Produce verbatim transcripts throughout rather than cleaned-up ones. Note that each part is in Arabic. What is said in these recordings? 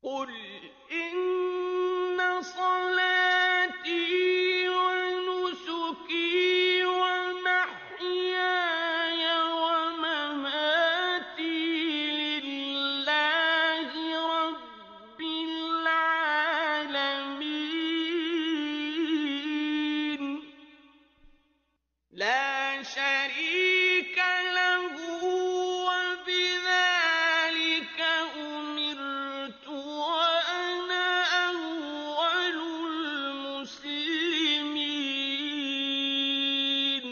قل إن صلاتي ونسكي ومحياي ومماتي لله رب العالمين لا شريك له وبذلك أمرت وأنا أول المسلمين.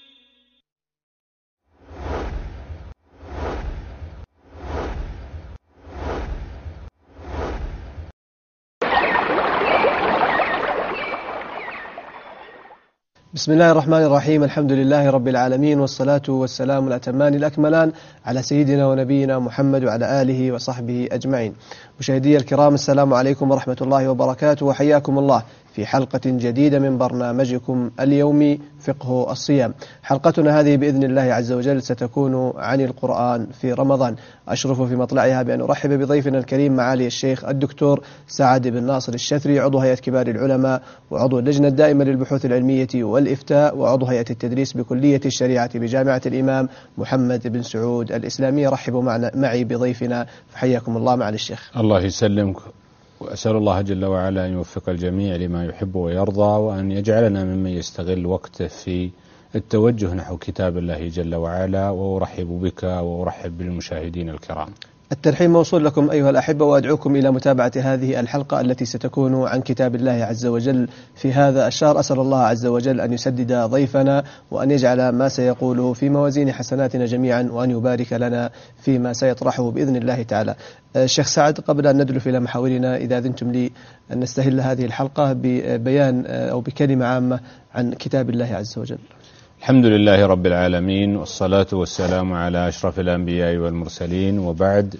بسم الله الرحمن الرحيم. الحمد لله رب العالمين، والصلاة والسلام الأتمان الأكملان على سيدنا ونبينا محمد وعلى آله وصحبه أجمعين. مشاهدي الكرام، السلام عليكم ورحمة الله وبركاته، وحياكم الله في حلقة جديدة من برنامجكم اليومي فقه الصيام. حلقتنا هذه بإذن الله عز وجل ستكون عن القرآن في رمضان. أشرف في مطلعها بأن أرحب بضيفنا الكريم معالي الشيخ الدكتور سعد بن ناصر الشثري، عضو هيئة كبار العلماء وعضو اللجنة الدائمة للبحوث العلمية والإفتاء وعضو هيئة التدريس بكلية الشريعة بجامعة الإمام محمد بن سعود الإسلامية. رحبوا معنا معي بضيفنا، فحياكم الله معالي الشيخ. الله يسلمك، وأسأل الله جل وعلا أن يوفق الجميع لما يحب ويرضى، وأن يجعلنا ممن يستغل وقته في التوجه نحو كتاب الله جل وعلا. وأرحب بك وأرحب بالمشاهدين الكرام. الترحيب موصول لكم أيها الأحبة، وأدعوكم إلى متابعة هذه الحلقة التي ستكون عن كتاب الله عز وجل في هذا الشهر. أسأل الله عز وجل أن يسدد ضيفنا، وأن يجعل ما سيقوله في موازين حسناتنا جميعا، وأن يبارك لنا فيما سيطرحه بإذن الله تعالى. الشيخ سعد، قبل أن ندلف إلى محاورنا، إذا أذنتم لي أن نستهل هذه الحلقة ببيان أو بكلمة عامة عن كتاب الله عز وجل. الحمد لله رب العالمين، والصلاة والسلام على أشرف الأنبياء والمرسلين، وبعد،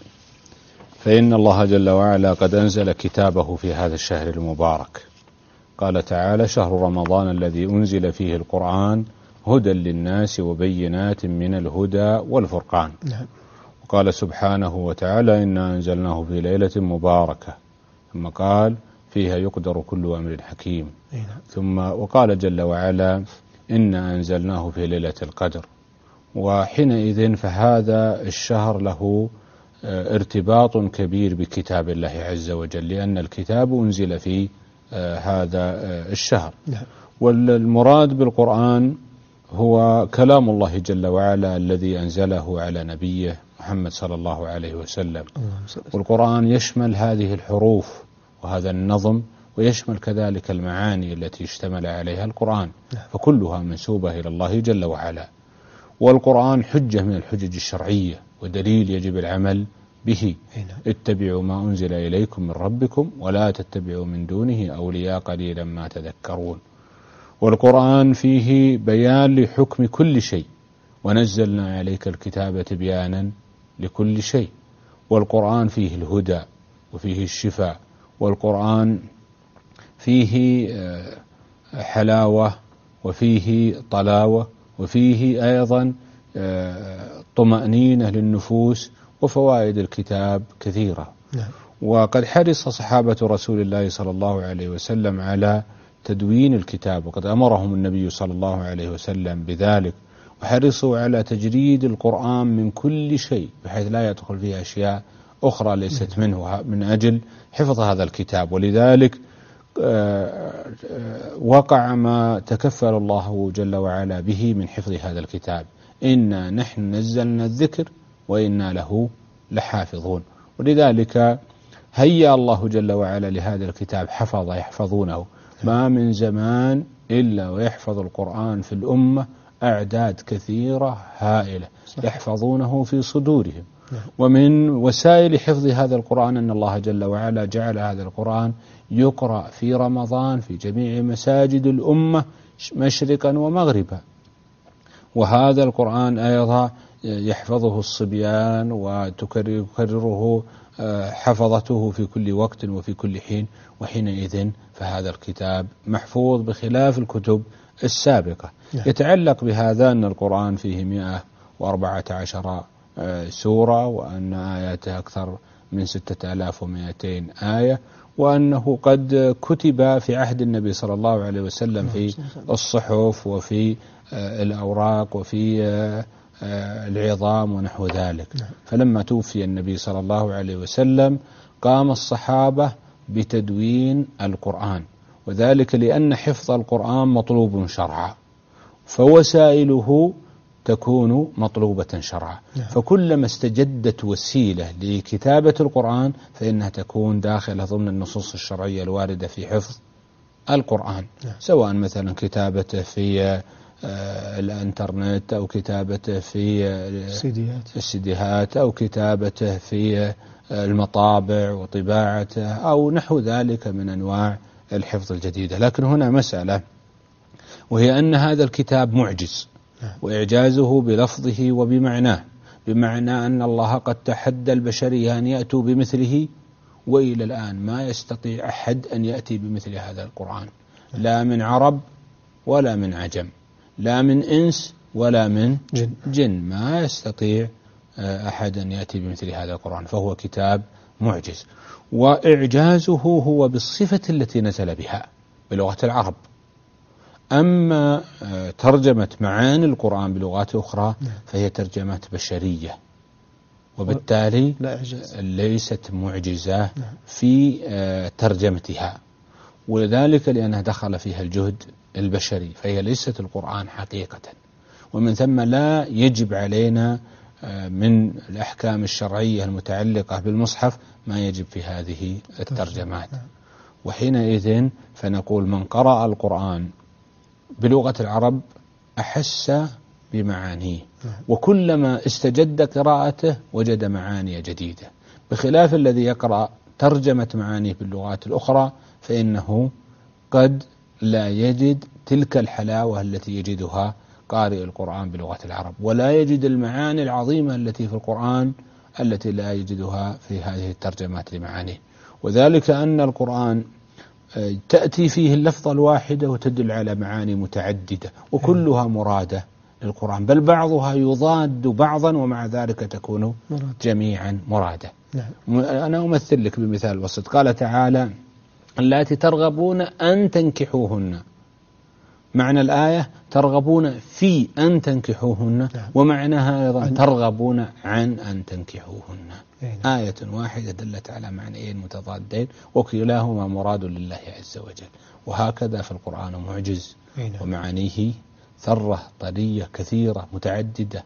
فإن الله جل وعلا قد أنزل كتابه في هذا الشهر المبارك. قال تعالى: شهر رمضان الذي أنزل فيه القرآن هدى للناس وبينات من الهدى والفرقان. نعم. وقال سبحانه وتعالى: إنا أنزلناه في ليلة مباركة. ثم قال: فيها يقدر كل أمر حكيم. نعم. ثم وقال جل وعلا: إنا أنزلناه في ليلة القدر. وحينئذ فهذا الشهر له ارتباط كبير بكتاب الله عز وجل، لأن الكتاب أنزل في هذا الشهر. نعم. والمراد بالقرآن هو كلام الله جل وعلا الذي أنزله على نبيه محمد صلى الله عليه وسلم. والقرآن يشمل هذه الحروف وهذا النظم، ويشمل كذلك المعاني التي اشتمل عليها القرآن، فكلها منسوبة إلى الله جل وعلا. والقرآن حجة من الحجج الشرعية ودليل يجب العمل به. اتبعوا ما أنزل إليكم من ربكم ولا تتبعوا من دونه أولياء قليلا ما تذكرون. والقرآن فيه بيان لحكم كل شيء، ونزلنا عليك الكتاب تبيانا لكل شيء. والقرآن فيه الهدى وفيه الشفاء، والقرآن فيه حلاوة وفيه طلاوة وفيه أيضا طمأنينة للنفوس، وفوائد الكتاب كثيرة. نعم. وقد حرص صحابة رسول الله صلى الله عليه وسلم على تدوين الكتاب، وقد أمرهم النبي صلى الله عليه وسلم بذلك، وحرصوا على تجريد القرآن من كل شيء بحيث لا يدخل فيه أشياء أخرى ليست منه، من أجل حفظ هذا الكتاب. ولذلك وقع ما تكفل الله جل وعلا به من حفظ هذا الكتاب: إنا نحن نزلنا الذكر وإنا له لحافظون. ولذلك هيأ الله جل وعلا لهذا الكتاب حفظ يحفظونه. ما من زمان إلا ويحفظ القرآن في الأمة أعداد كثيرة هائلة يحفظونه في صدورهم. ومن وسائل حفظ هذا القرآن أن الله جل وعلا جعل هذا القرآن يقرأ في رمضان في جميع مساجد الأمة مشرقا ومغربا. وهذا القرآن أيضا يحفظه الصبيان وتكرره حفظته في كل وقت وفي كل حين. وحينئذ فهذا الكتاب محفوظ بخلاف الكتب السابقة. يتعلق بهذا أن القرآن فيه مئة وأربعة عشر سورة، وأن آياته أكثر من ستة آلاف ومئتين آية، وأنه قد كتب في عهد النبي صلى الله عليه وسلم في الصحف وفي الأوراق وفي العظام ونحو ذلك. فلما توفي النبي صلى الله عليه وسلم قام الصحابة بتدوين القرآن، وذلك لأن حفظ القرآن مطلوب شرعا، فوسائله تكون مطلوبة شرعا. فكلما استجدت وسيلة لكتابة القرآن فإنها تكون داخلة ضمن النصوص الشرعية الواردة في حفظ القرآن، سواء مثلا كتابته في الانترنت أو كتابته في السيديهات أو كتابته في المطابع وطباعته أو نحو ذلك من أنواع الحفظ الجديدة. لكن هنا مسألة، وهي أن هذا الكتاب معجز، وإعجازه بلفظه وبمعناه، بمعنى أن الله قد تحدى البشرية أن يأتوا بمثله، وإلى الآن ما يستطيع أحد أن يأتي بمثل هذا القرآن، لا من عرب ولا من عجم، لا من إنس ولا من جن, جن ما يستطيع أحد أن يأتي بمثل هذا القرآن، فهو كتاب معجز. وإعجازه هو بالصفة التي نزل بها بلغة العرب. أما ترجمة معاني القرآن بلغات أخرى فهي ترجمات بشرية، وبالتالي ليست معجزة في ترجمتها، ولذلك لأنها دخل فيها الجهد البشري، فهي ليست القرآن حقيقة. ومن ثم لا يجب علينا من الأحكام الشرعية المتعلقة بالمصحف ما يجب في هذه الترجمات. وحينئذ فنقول من قرأ القرآن بلغة العرب أحس بمعانيه، وكلما استجد قراءته وجد معاني جديدة، بخلاف الذي يقرأ ترجمة معانيه باللغات الأخرى فإنه قد لا يجد تلك الحلاوة التي يجدها قارئ القرآن بلغة العرب، ولا يجد المعاني العظيمة التي في القرآن التي لا يجدها في هذه الترجمات لمعانيه. وذلك أن القرآن تأتي فيه اللفظة الواحدة وتدل على معاني متعددة، وكلها مرادة للقرآن، بل بعضها يضاد بعضا ومع ذلك تكون جميعا مرادة. أنا أمثل لك بمثال بسيط. قال تعالى: اللاتي ترغبون أن تنكحوهن. معنى الآية ترغبون في أن تنكحوهن، ومعناها أيضا ترغبون عن أن تنكحوهن. آية واحدة دلت على معنيين متضادين وكلاهما مراد لله عز وجل. وهكذا في القرآن معجز ومعانيه ثرة طرية كثيرة متعددة.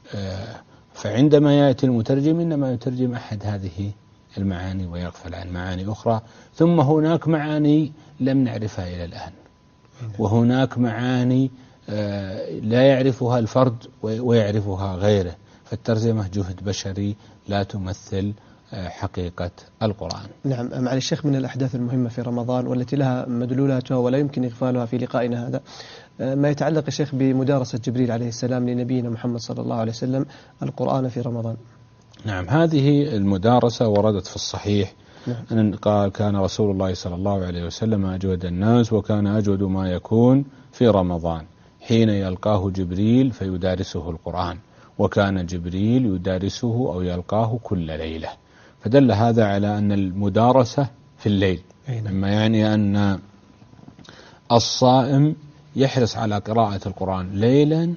فعندما يأتي المترجم إنما يترجم أحد هذه المعاني ويغفل عن معاني أخرى. ثم هناك معاني لم نعرفها إلى الآن، وهناك معاني لا يعرفها الفرد ويعرفها غيره، فالترجمة جهد بشري لا تمثل حقيقة القرآن. نعم. مع الشيخ، من الأحداث المهمة في رمضان والتي لها مدلولاتها ولا يمكن إغفالها في لقائنا هذا ما يتعلق الشيخ بمدارسة جبريل عليه السلام لنبينا محمد صلى الله عليه وسلم القرآن في رمضان. نعم، هذه المدارسة وردت في الصحيح. نعم. أن قال: كان رسول الله صلى الله عليه وسلم أجود الناس، وكان أجود ما يكون في رمضان حين يلقاه جبريل فيدارسه القرآن، وكان جبريل يدارسه أو يلقاه كل ليلة. فدل هذا على أن المدارسة في الليل، مما يعني أن الصائم يحرص على قراءة القرآن ليلا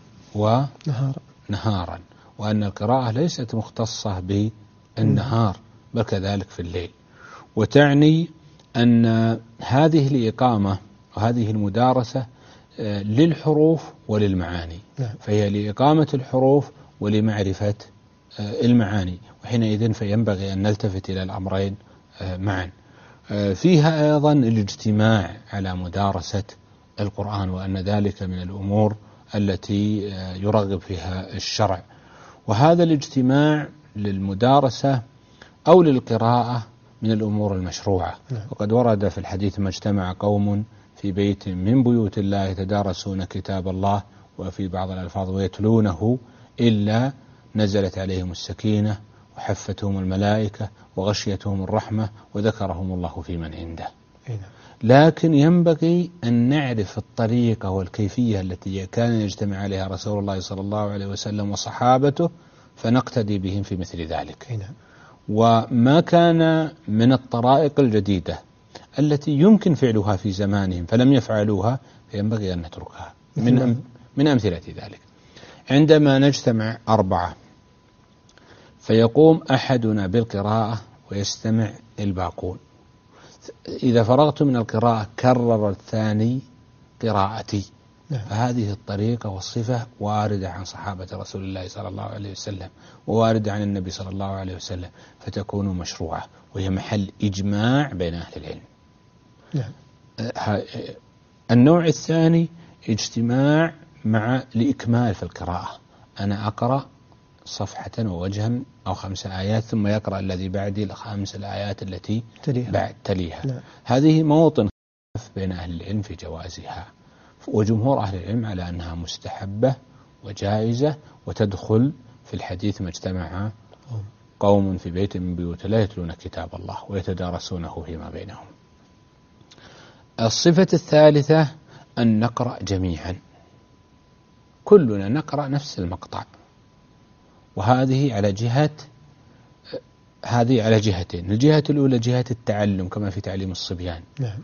ونهارا، وأن القراءة ليست مختصة بالنهار بل كذلك في الليل. وتعني أن هذه الإقامة وهذه المدارسة للحروف وللمعاني، فهي لإقامة الحروف ولمعرفة المعاني، وحينئذ فينبغي أن نلتفت إلى الأمرين معا. فيها أيضا الاجتماع على مدارسة القرآن، وأن ذلك من الأمور التي يرغب فيها الشرع. وهذا الاجتماع للمدارسة أو للقراءة من الأمور المشروعة. وقد ورد في الحديث: ما اجتمع قوم في بيت من بيوت الله يتدارسون كتاب الله، وفي بعض الألفاظ ويتلونه، إلا نزلت عليهم السكينة وحفتهم الملائكة وغشيتهم الرحمة وذكرهم الله في من عنده. لكن ينبغي أن نعرف الطريقة والكيفية التي كان يجتمع عليها رسول الله صلى الله عليه وسلم وصحابته، فنقتدي بهم في مثل ذلك. وما كان من الطرائق الجديدة التي يمكن فعلها في زمانهم فلم يفعلوها فينبغي أن نتركها. من أم من أمثلة ذلك عندما نجتمع أربعة فيقوم أحدنا بالقراءة ويستمع الباقون، إذا فرغت من القراءة كرر الثاني قراءتي. فهذه الطريقة والصفة واردة عن صحابة رسول الله صلى الله عليه وسلم وواردة عن النبي صلى الله عليه وسلم، فتكون مشروعة وهي محل إجماع بين أهل العلم. نعم. النوع الثاني اجتماع مع لإكمال في القراءة، أنا أقرأ صفحة ووجها أو خمس آيات ثم يقرأ الذي بعدي الخمس الآيات التي تليها. بعد تليها. نعم. هذه موطن خلاف بين أهل العلم في جوازها، وجمهور أهل العلم على أنها مستحبة وجائزة وتدخل في الحديث ما اجتمع قوم في بيت من بيوت لا يتلون كتاب الله ويتدارسونه فيما بينهم. الصفة الثالثة أن نقرأ جميعا، كلنا نقرأ نفس المقطع، وهذه على جهة هذه على جهتين. الجهة الأولى جهة التعلم كما في تعليم الصبيان، نعم.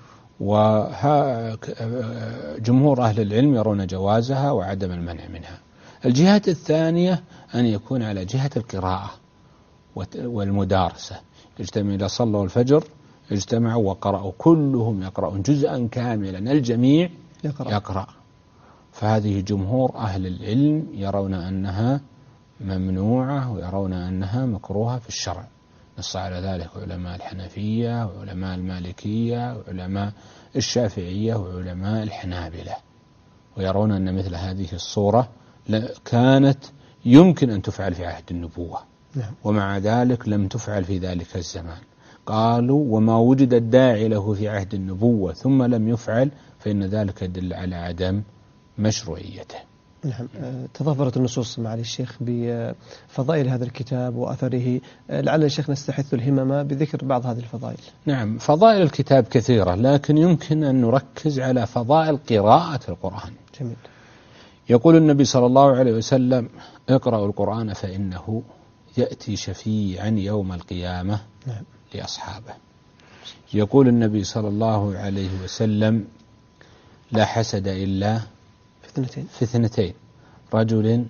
وجمهور أهل العلم يرون جوازها وعدم المنع منها. الجهة الثانية أن يكون على جهة القراءة والمدارسة، اجتمعوا إذا صلوا الفجر اجتمعوا وقرأوا كلهم يقرأون جزءا كاملا، الجميع يقرأ, يقرأ. فهذه جمهور أهل العلم يرون أنها ممنوعة ويرون أنها مكروهة في الشرع. نص على ذلك علماء الحنفية وعلماء المالكية وعلماء الشافعية وعلماء الحنابلة، ويرون أن مثل هذه الصورة كانت يمكن أن تفعل في عهد النبوة، ومع ذلك لم تفعل في ذلك الزمان. قالوا وما وجد الداعي له في عهد النبوة ثم لم يفعل فإن ذلك يدل على عدم مشروعيته. نعم. تضافرت النصوص مع الشيخ بفضائل هذا الكتاب وأثره، لعل الشيخ نستحث الهمم بذكر بعض هذه الفضائل. نعم، فضائل الكتاب كثيرة، لكن يمكن أن نركز على فضائل قراءة القرآن. جميل. يقول النبي صلى الله عليه وسلم اقرأوا القرآن فإنه يأتي شفيعا يوم القيامة. نعم. لأصحابه. يقول النبي صلى الله عليه وسلم لا حسد إلا في اثنتين, في اثنتين رجل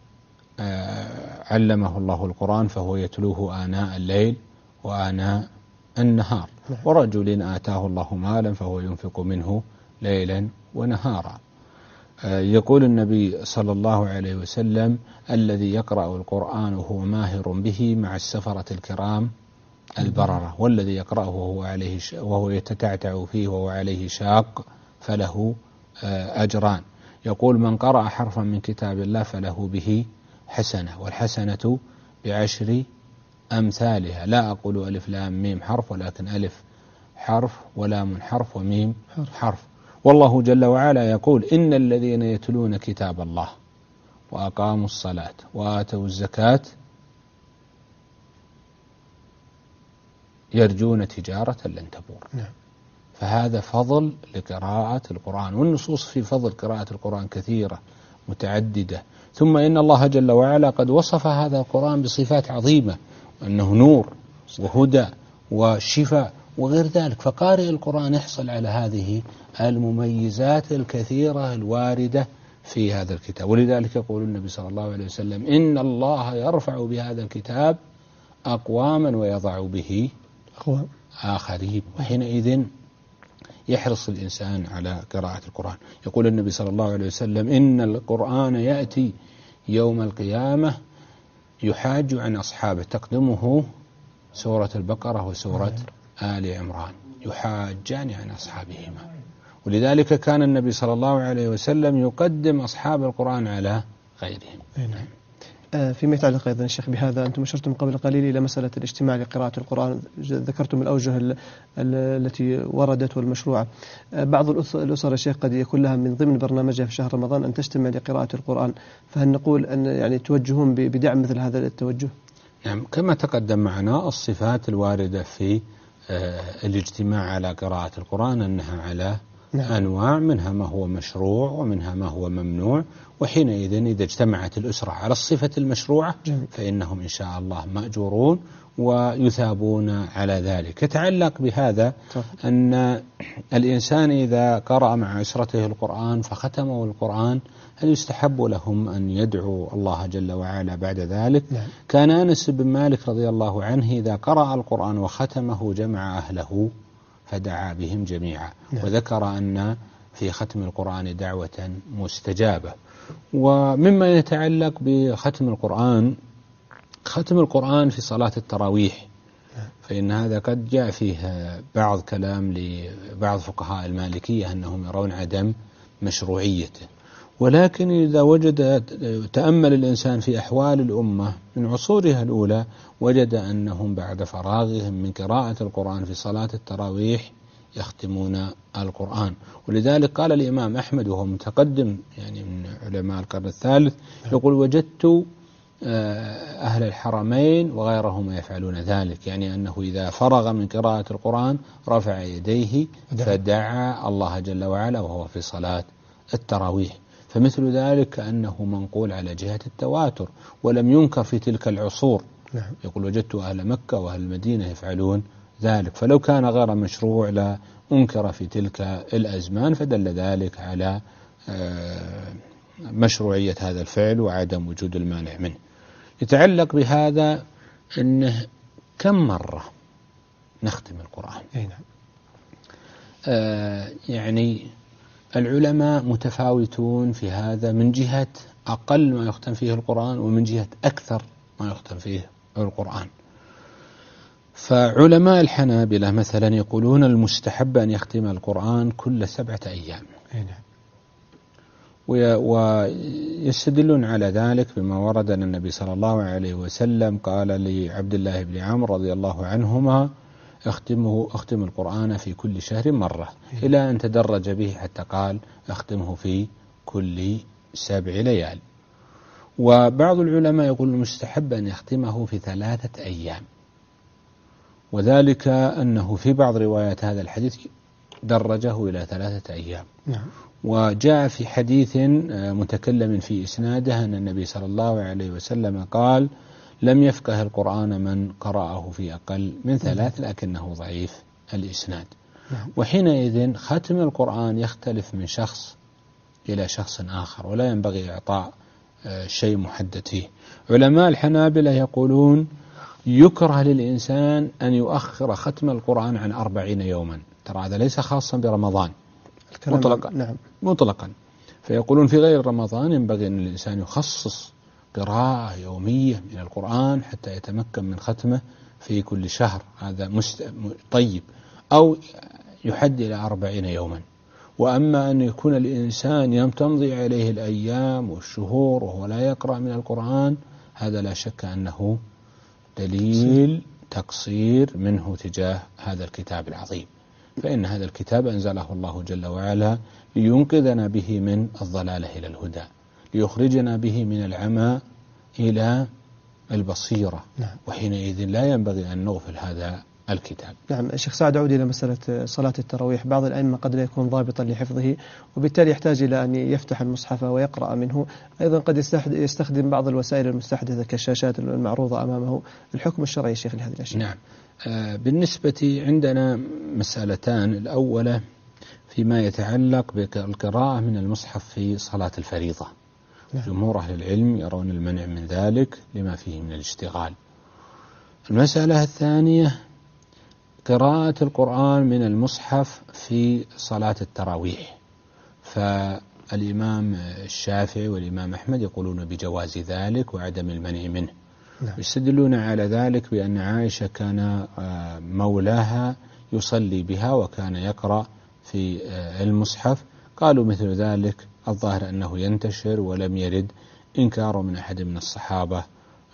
علمه الله القرآن فهو يتلوه آناء الليل وآناء النهار، نعم. ورجل آتاه الله مالا فهو ينفق منه ليلا ونهارا. يقول النبي صلى الله عليه وسلم الذي يقرأ القرآن وهو ماهر به مع السفرة الكرام البررة، والذي يقرأه وهو عليه وهو يتتعتع فيه وهو عليه شاق فله أجران. يقول من قرأ حرفا من كتاب الله فله به حسنة، والحسنة بعشر أمثالها. لا أقول ألف لام ميم حرف، ولكن ألف حرف ولام حرف وميم حرف. والله جل وعلا يقول إن الذين يتلون كتاب الله وأقاموا الصلاة وآتوا الزكاة يرجون تجارة لن تبور. نعم. فهذا فضل لقراءة القرآن، والنصوص في فضل قراءة القرآن كثيرة متعددة. ثم إن الله جل وعلا قد وصف هذا القرآن بصفات عظيمة، أنه نور وهدى وشفاء وغير ذلك، فقارئ القرآن يحصل على هذه المميزات الكثيرة الواردة في هذا الكتاب. ولذلك يقول النبي صلى الله عليه وسلم إن الله يرفع بهذا الكتاب أقواما ويضع به أقوام آخرين، وحينئذ يحرص الإنسان على قراءة القرآن. يقول النبي صلى الله عليه وسلم إن القرآن يأتي يوم القيامة يحاج عن أصحابه، تقدمه سورة البقرة وسورة آل عمران، يحاجان عن أصحابهما. ولذلك كان النبي صلى الله عليه وسلم يقدم أصحاب القرآن على غيرهم. نعم. فيما يتعلق أيضا الشيخ بهذا، أنتم أشرتم قبل قليل إلى مسألة الاجتماع لقراءة القرآن، ذكرتم الأوجه التي وردت والمشروعة. بعض الأسر الشيخ قد يكون لها من ضمن برنامجها في شهر رمضان أن تجتمع لقراءة القرآن، فهل نقول أن يعني توجهون بدعم مثل هذا التوجه؟ نعم، كما تقدم معنا الصفات الواردة في الاجتماع على قراءة القرآن أنها على نعم. أنواع، منها ما هو مشروع ومنها ما هو ممنوع، وحينئذ إذا اجتمعت الأسرة على الصفة المشروعة جميل. فإنهم إن شاء الله مأجورون ويثابون على ذلك. يتعلق بهذا طبعا. أن الإنسان إذا قرأ مع أسرته القرآن فختموا القرآن هل يستحب لهم أن يدعوا الله جل وعلا بعد ذلك؟ نعم. كان أنس بن مالك رضي الله عنه إذا قرأ القرآن وختمه جمع أهله فدعا بهم جميعا. نعم. وذكر أن في ختم القرآن دعوة مستجابة. ومما يتعلق بختم القرآن، ختم القرآن في صلاة التراويح، فإن هذا قد جاء فيه بعض كلام لبعض فقهاء المالكية أنهم يرون عدم مشروعيته، ولكن إذا وجد تأمل الإنسان في أحوال الأمة من عصورها الأولى وجد أنهم بعد فراغهم من قراءة القرآن في صلاة التراويح يختمون القرآن. ولذلك قال الإمام أحمد وهو متقدم يعني من علماء القرن الثالث يقول وجدت أهل الحرمين وغيرهم يفعلون ذلك، يعني أنه إذا فرغ من قراءة القرآن رفع يديه فدعا الله جل وعلا وهو في صلاة التراويح. فمثل ذلك كأنه منقول على جهة التواتر ولم ينكر في تلك العصور. نعم. يقول وجدت أهل مكة وأهل المدينة يفعلون ذلك، فلو كان غير مشروع لا أنكر في تلك الأزمان، فدل ذلك على مشروعية هذا الفعل وعدم وجود المانع منه. يتعلق بهذا أنه كم مرة نختم القرآن؟ أي نعم. آه يعني العلماء متفاوتون في هذا، من جهة أقل ما يختم فيه القرآن ومن جهة أكثر ما يختم فيه القرآن. فعلماء الحنابلة مثلا يقولون المستحب أن يختم القرآن كل سبعة أيام. أي نعم. ويستدلون على ذلك بما ورد أن النبي صلى الله عليه وسلم قال لعبد الله بن عمرو رضي الله عنهما اختمه اختم القرآن في كل شهر مرة، إلى أن تدرج به حتى قال اختمه في كل سبع ليال. وبعض العلماء يقول المستحب أن يختمه في ثلاثة أيام، وذلك أنه في بعض روايات هذا الحديث درجه إلى ثلاثة أيام. نعم. وجاء في حديث متكلم في إسناده أن النبي صلى الله عليه وسلم قال لم يفقه القرآن من قرأه في أقل من ثلاث، لكنه ضعيف الإسناد. نعم. وحينئذ ختم القرآن يختلف من شخص إلى شخص آخر، ولا ينبغي إعطاء شيء محدد فيه. علماء الحنابلة يقولون يكره للإنسان أن يؤخر ختم القرآن عن أربعين يوما، ترى هذا ليس خاصا برمضان مطلقا. نعم. مطلقا. فيقولون في غير رمضان ينبغي أن الإنسان يخصص قراءة يومية من القرآن حتى يتمكن من ختمه في كل شهر، هذا مست... طيب، أو يحد إلى أربعين يوما. وأما أن يكون الإنسان تمضي عليه الأيام والشهور وهو لا يقرأ من القرآن، هذا لا شك أنه دليل تقصير منه تجاه هذا الكتاب العظيم. فإن هذا الكتاب أنزله الله جل وعلا لينقذنا به من الضلالة إلى الهدى، ليخرجنا به من العمى إلى البصيرة. نعم. وحينئذ لا ينبغي أن نغفل هذا الكتاب. نعم. الشيخ سعد، أعود إلى مسألة صلاة التراويح. بعض الأئمة قد لا يكون ضابطا لحفظه وبالتالي يحتاج إلى أن يفتح المصحف ويقرأ منه، أيضا قد يستخدم بعض الوسائل المستحدثة كالشاشات المعروضة أمامه. الحكم الشرعي شيخ لهذه الأشياء؟ نعم. آه بالنسبة عندنا مسألتان، الأولى فيما يتعلق بالقراءة من المصحف في صلاة الفريضة. نعم. جمهور أهل العلم يرون المنع من ذلك لما فيه من الاشتغال. المسألة الثانية قراءة القرآن من المصحف في صلاة التراويح، فالإمام الشافعي والإمام أحمد يقولون بجواز ذلك وعدم المنع منه. نعم. يستدلون على ذلك بأن عائشة كان مولاها يصلي بها وكان يقرأ في المصحف. قالوا مثل ذلك الظاهر أنه ينتشر ولم يرد إنكار من أحد من الصحابة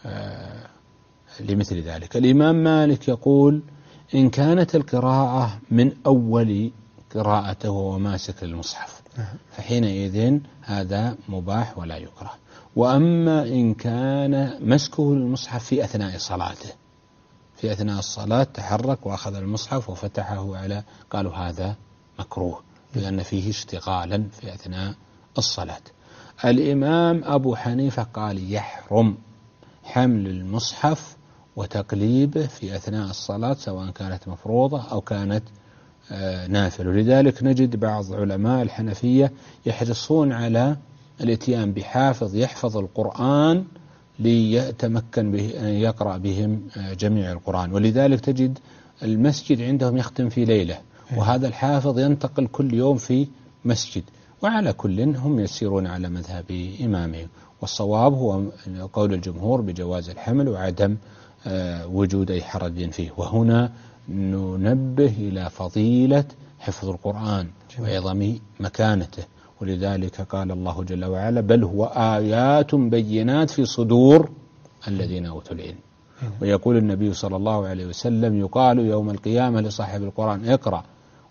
لمثل ذلك. الإمام مالك يقول إن كانت القراءة من أول قراءته وماسك المصحف فحينئذ هذا مباح ولا يكره. وأما إن كان مسكه المصحف في أثناء صلاته، في أثناء الصلاة تحرك وأخذ المصحف وفتحه على، قالوا هذا مكروه لأن فيه اشتغالا في أثناء الصلاة. الإمام أبو حنيفة قال يحرم حمل المصحف وتقليبه في أثناء الصلاة سواء كانت مفروضة أو كانت نافل. ولذلك نجد بعض علماء الحنفية يحرصون على الاتيان بحافظ يحفظ القرآن ليتمكن به أن يقرأ بهم جميع القرآن. ولذلك تجد المسجد عندهم يختم في ليلة، وهذا الحافظ ينتقل كل يوم في مسجد. وعلى كل هم يسيرون على مذهب إمامهم، والصواب هو قول الجمهور بجواز الحمل وعدم وجود أي حرج فيه. وهنا ننبه إلى فضيلة حفظ القرآن وعظم مكانته، ولذلك قال الله جل وعلا بل هو آيات بينات في صدور الذين أوتوا العلم. ويقول النبي صلى الله عليه وسلم يقال يوم القيامة لصاحب القرآن اقرأ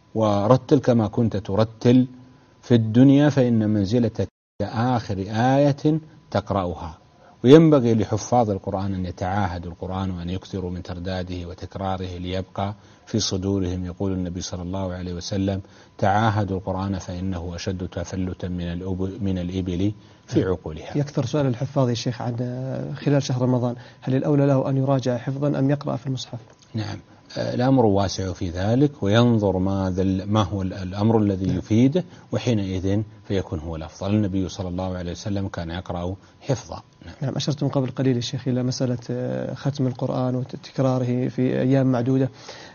ورتل كما كنت ترتل في الدنيا فإن منزلتك آخر آية تقرأها. وينبغي لحفاظ القرآن أن يتعاهدوا القرآن وأن يكثروا من ترداده وتكراره ليبقى في صدورهم. يقول النبي صلى الله عليه وسلم تعاهدوا القرآن فإنه أشد تفلتا من من الإبل في عقولها. يكثر سؤال الحفاظ يا شيخ عن خلال شهر رمضان، هل الأولى له أن يراجع حفظا أم يقرأ في المصحف؟ نعم، الأمر واسع في ذلك، وينظر ماذا ما هو الأمر الذي يفيده، وحينئذ فيكون هو الأفضل. النبي صلى الله عليه وسلم كان يقرأ حفظا. نعم, نعم أشرتم قبل قليل يا شيخ إلى مسألة ختم القرآن وتكراره في أيام معدودة.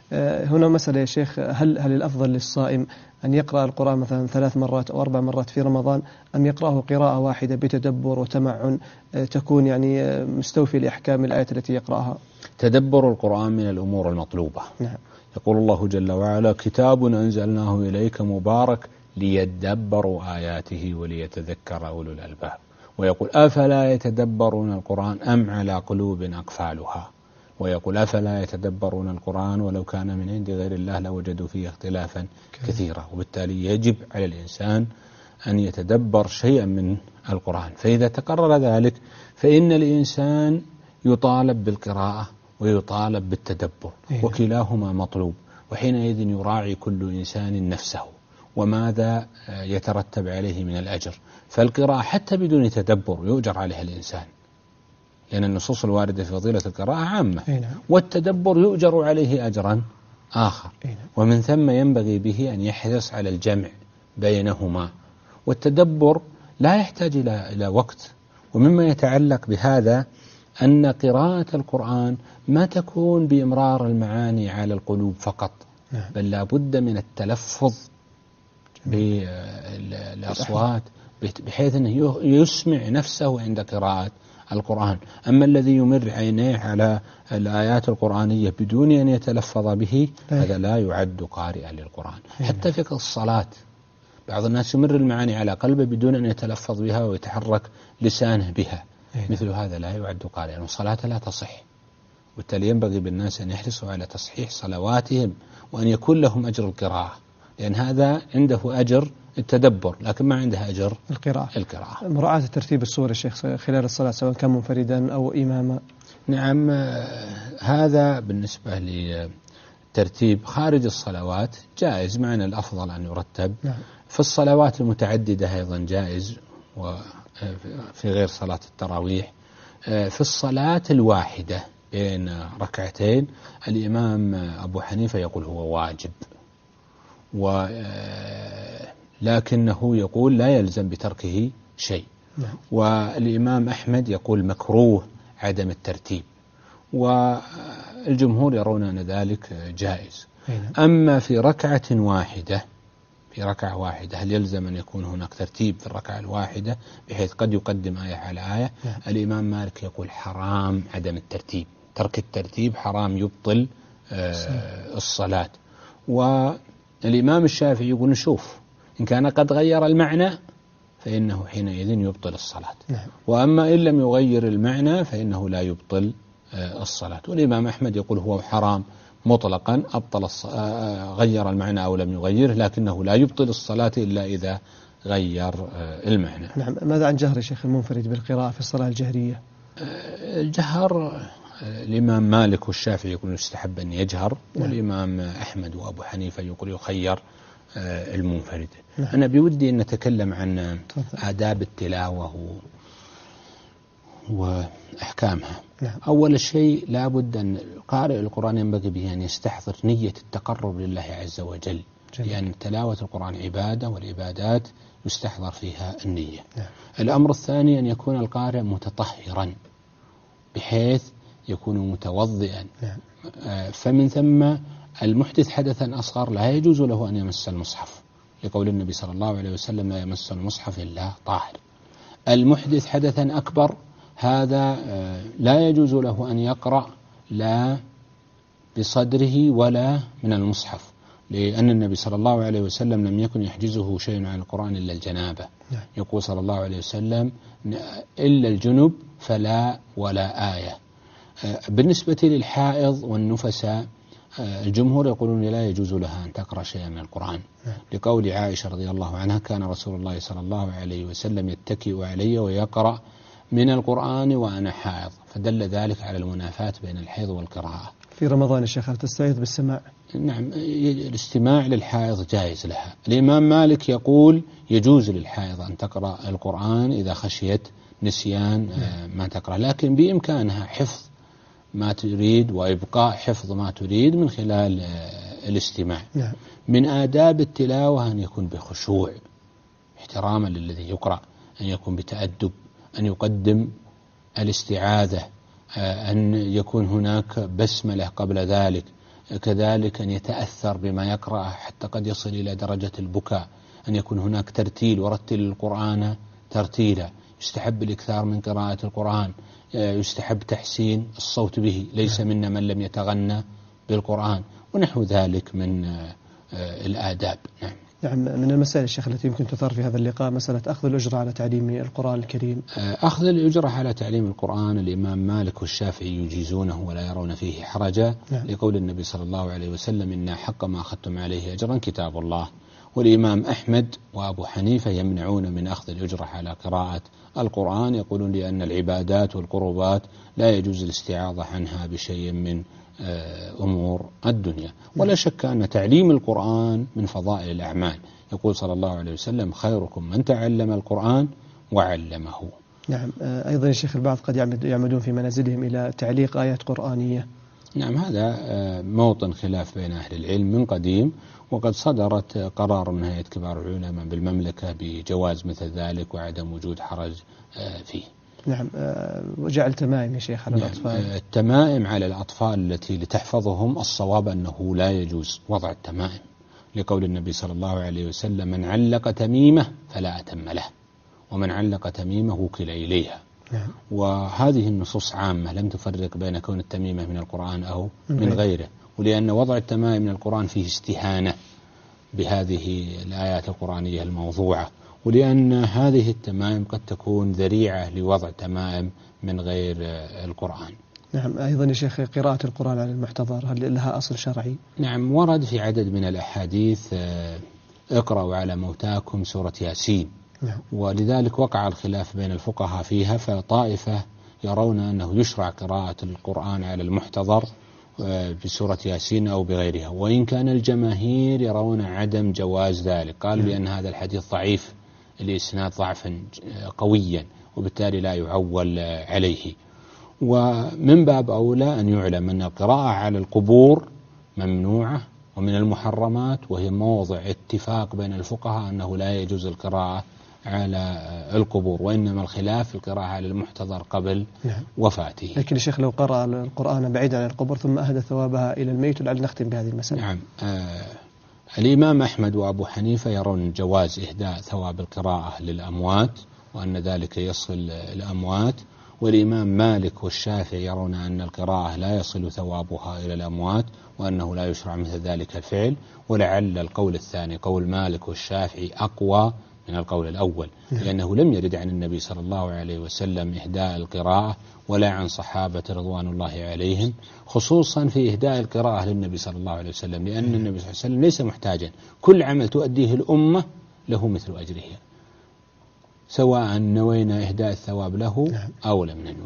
هنا مسألة يا شيخ، هل هل الأفضل للصائم أن يقرأ القرآن مثلا ثلاث مرات أو أربع مرات في رمضان، أم يقرأه قراءة واحدة بتدبر وتمعن تكون يعني مستوفي لأحكام الآية التي يقرأها؟ تدبر القرآن من الأمور المطلوبة. نعم. يقول الله جل وعلا كتاب أنزلناه إليك مبارك ليدبروا آياته وليتذكر أولو الألباب. ويقول أفلا يتدبرون القرآن أم على قلوب أقفالها. ويقول أفلا يتدبرون القرآن ولو كان من عند غير الله لوجدوا فيه اختلافا كثيرا. وبالتالي يجب على الإنسان أن يتدبر شيئا من القرآن، فإذا تقرر ذلك فإن الإنسان يطالب بالقراءة ويطالب بالتدبر، وكلاهما مطلوب. وحينئذ يراعي كل إنسان نفسه وماذا يترتب عليه من الأجر. فالقراءة حتى بدون تدبر يؤجر عليها الإنسان، لأن النصوص الواردة في فضيلة القراءة عامة، والتدبر يؤجر عليه أجرا آخر. ومن ثم ينبغي به أن يحرص على الجمع بينهما. والتدبر لا يحتاج إلى وقت. ومما يتعلق بهذا أن قراءة القرآن ما تكون بإمرار المعاني على القلوب فقط، بل لا بد من التلفظ بالأصوات بحيث أنه يسمع نفسه عند قراءة القرآن. أما الذي يمر عينيه على الآيات القرآنية بدون أن يتلفظ به هذا لا يعد قارئا للقرآن. حتى في الصلاة بعض الناس يمر المعاني على قلبه بدون أن يتلفظ بها ويتحرك لسانه بها، مثل هذا لا يعد قارئا والصلاة لا تصح. وبالتالي ينبغي بالناس أن يحرصوا على تصحيح صلواتهم وأن يكون لهم أجر القراءة، لأن هذا عنده أجر التدبر لكن ما عنده أجر القراءة. القراءة. مراعاة ترتيب السور الشيخ خلال الصلاة سواء كان منفردا أو إماما. نعم، هذا بالنسبة لترتيب خارج الصلوات جائز، معنى الأفضل أن يرتب. نعم. في الصلوات المتعددة أيضا جائز، وفي غير صلاة التراويح. في الصلاة الواحدة بين ركعتين الإمام أبو حنيفة يقول هو واجب، ولكنه يقول لا يلزم بتركه شيء. نعم. والإمام أحمد يقول مكروه عدم الترتيب، والجمهور يرون أن ذلك جائز. نعم. أما في ركعة واحدة في ركعة واحدة هل يلزم أن يكون هناك ترتيب في الركعة الواحدة بحيث قد يقدم آية على آية؟ نعم. الإمام مالك يقول حرام عدم الترتيب، ترك الترتيب حرام يبطل آه الصلاة. والإمام الشافعي يقول نشوف إن كان قد غير المعنى فإنه حينئذ يبطل الصلاة. نعم. وأما إن لم يغير المعنى فإنه لا يبطل آه الصلاة. والإمام أحمد يقول هو حرام مطلقا، أبطل غير المعنى أو لم يغيره، لكنه لا يبطل الصلاة إلا إذا غير المعنى. نعم. ماذا عن جهر شيخ المنفرد بالقراءة في الصلاة الجهرية؟ الجهر الإمام مالك والشافعي يقول يستحب أن يجهر، والإمام أحمد وأبو حنيفة يقول يخير المنفرد. نعم. أنا بودي أن نتكلم عن آداب التلاوة وأحكامها. نعم. أول شيء لابد أن قارئ القرآن ينبغي به أن يستحضر نية التقرب لله عز وجل، لأن يعني تلاوة القرآن عبادة، والعبادات يستحضر فيها النية. نعم. الأمر الثاني أن يكون القارئ متطهرا بحيث يكون متوضئا. نعم. فمن ثم المحدث حدثا أصغر لا يجوز له أن يمس المصحف، لقول النبي صلى الله عليه وسلم لا يمس المصحف إلا طاهر. المحدث حدثا أكبر هذا لا يجوز له أن يقرأ لا بصدره ولا من المصحف، لأن النبي صلى الله عليه وسلم لم يكن يحجزه شيء عن القرآن إلا الجنابة. يقول صلى الله عليه وسلم إلا الجنب فلا ولا آية. بالنسبة للحائض والنفساء الجمهور يقولون لا يجوز لها أن تقرأ شيئا من القرآن، لقول عائشة رضي الله عنها كان رسول الله صلى الله عليه وسلم يتكئ علي ويقرأ من القرآن وأنا حائض، فدل ذلك على المنافاة بين الحيض والقراءة. في رمضان الشيخ هل تستعيذ بالسماع؟ نعم، الاستماع للحائض جائز لها. الإمام مالك يقول يجوز للحائض أن تقرأ القرآن إذا خشيت نسيان ما تقرأ، لكن بإمكانها حفظ ما تريد وإبقاء حفظ ما تريد من خلال الاستماع. نعم. من آداب التلاوة أن يكون بخشوع احتراما للذي يقرأ، أن يكون بتأدب، أن يقدم الاستعاذة، أن يكون هناك بسملة قبل ذلك، كذلك أن يتأثر بما يقرأ حتى قد يصل إلى درجة البكاء، أن يكون هناك ترتيل، ورتل القرآن ترتيلا. يستحب الإكثار من قراءة القرآن، يستحب تحسين الصوت به، ليس منا من لم يتغنى بالقرآن، ونحو ذلك من الآداب. نعم. نعم. من المسائل الشيخ التي يمكن تثار في هذا اللقاء مسألة أخذ الأجرة على تعليم القرآن الكريم. أخذ الأجرة على تعليم القرآن الإمام مالك والشافعي يجيزونه ولا يرون فيه حرجا. نعم. لقول النبي صلى الله عليه وسلم إن حق ما أخذتم عليه أجرا كتاب الله. والإمام أحمد وأبو حنيفة يمنعون من أخذ الأجرة على قراءة القرآن، يقولون لأن العبادات والقربات لا يجوز الاستعاضة عنها بشيء من أمور الدنيا. ولا شك أن تعليم القرآن من فضائل الأعمال، يقول صلى الله عليه وسلم خيركم من تعلم القرآن وعلمه. نعم. أيضا يا شيخ البعض قد يعمدون في منازلهم إلى تعليق آيات قرآنية. نعم، هذا موطن خلاف بين أهل العلم من قديم، وقد صدرت قرار من هيئة كبار العلماء بالمملكة بجواز مثل ذلك وعدم وجود حرج فيه. نعم. وجعل تمائم يا شيخ على الأطفال. نعم. التمائم على الأطفال التي لتحفظهم، الصواب أنه لا يجوز وضع التمائم، لقول النبي صلى الله عليه وسلم من علق تميمة فلا أتم له، ومن علق تميمة وكل إليها. نعم. وهذه النصوص عامة لم تفرق بين كون التميمة من القرآن أو من غيره، ولأن وضع التمائم من القرآن فيه استهانة بهذه الآيات القرآنية الموضوعة، ولأن هذه التمائم قد تكون ذريعة لوضع تمائم من غير القرآن. نعم. أيضا يا شيخ قراءة القرآن على المحتضر هل لها أصل شرعي؟ نعم، ورد في عدد من الأحاديث اقرأوا على موتاكم سورة ياسين. نعم. ولذلك وقع الخلاف بين الفقهاء فيها، فطائفة يرون أنه يشرع قراءة القرآن على المحتضر بسورة ياسين أو بغيرها، وإن كان الجماهير يرون عدم جواز ذلك، قالوا لأن هذا الحديث ضعيف الإسناد ضعفا قويا، وبالتالي لا يعول عليه. ومن باب أولى أن يعلم أن القراءة على القبور ممنوعة ومن المحرمات، وهي موضع اتفاق بين الفقهاء أنه لا يجوز القراءة على القبور، وإنما الخلاف في القراءة على المحتضر قبل نعم. وفاته. لكن الشيخ لو قرأ القرآن بعيدا عن القبور ثم أهدى ثوابها إلى الميت، ولعل نختم بهذه المسألة. نعم. آه الإمام أحمد وأبو حنيفة يرون جواز إهداء ثواب القراءة للأموات، وأن ذلك يصل الأموات، والإمام مالك والشافعي يرون أن القراءة لا يصل ثوابها إلى الأموات، وأنه لا يشرع مثل ذلك الفعل. ولعل القول الثاني قول مالك والشافعي أقوى من القول الأول، لأنه لم يرد عن النبي صلى الله عليه وسلم إهداء القراءة ولا عن صحابة رضوان الله عليهم، خصوصا في إهداء القراءة للنبي صلى الله عليه وسلم، لأن النبي صلى الله عليه وسلم ليس محتاجا، كل عمل تؤديه الأمة له مثل أجرها، سواء نوينا إهداء الثواب له أو لم ننوي.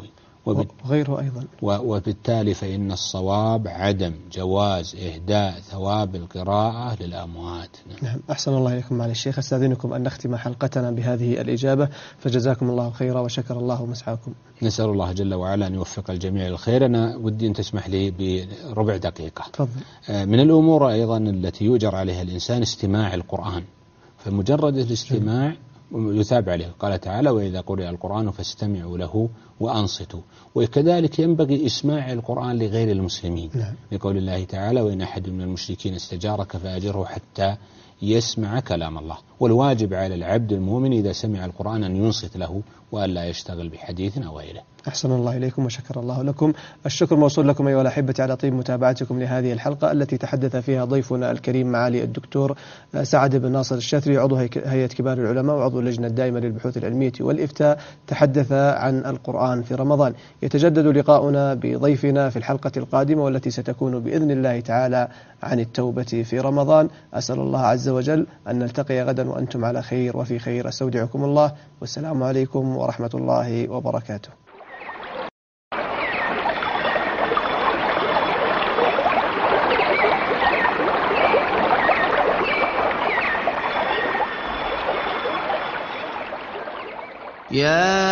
وغيره أيضا. وبالتالي فإن الصواب عدم جواز إهداء ثواب القراءة للأموات. نعم. أحسن الله إليكم معالي الشيخ، أستأذنكم أن نختم حلقتنا بهذه الإجابة، فجزاكم الله خيرا وشكر الله مسعاكم. نسأل الله جل وعلا أن يوفق الجميع للخير. أنا ودي أن تسمح لي بربع دقيقة. تفضل. من الأمور أيضا التي يؤجر عليها الإنسان استماع القرآن، فمجرد الاستماع يثاب عليه. قال تعالى: وإذا قرئ القرآن فاستمعوا له وأنصتوا. وكذلك ينبغي إسماع القرآن لغير المسلمين. نعم. لقول الله تعالى: وإن أحد من المشركين استجارك فأجره حتى يسمع كلام الله. والواجب على العبد المؤمن إذا سمع القرآن أن ينصت له وألا يشتغل بحديث أو غيره. أحسن الله إليكم وشكر الله لكم. الشكر موصول لكم أيها الأحبة على طيب متابعتكم لهذه الحلقة التي تحدث فيها ضيفنا الكريم معالي الدكتور سعد بن ناصر الشاذلي، عضو هيئة كبار العلماء وعضو اللجنة الدائمة للبحوث العلمية والإفتاء، تحدث عن القرآن في رمضان. يتجدد لقاؤنا بضيفنا في الحلقة القادمة والتي ستكون بإذن الله تعالى عن التوبة في رمضان. أسأل الله عز وجل أن نلتقي غدا وأنتم على خير وفي خير. أستودعكم الله والسلام عليكم ورحمة الله وبركاته. يا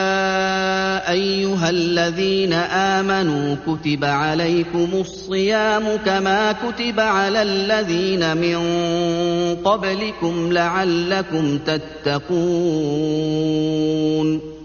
أيها الذين آمنوا كتب عليكم الصيام كما كتب على الذين من قبلكم لعلكم تتقون.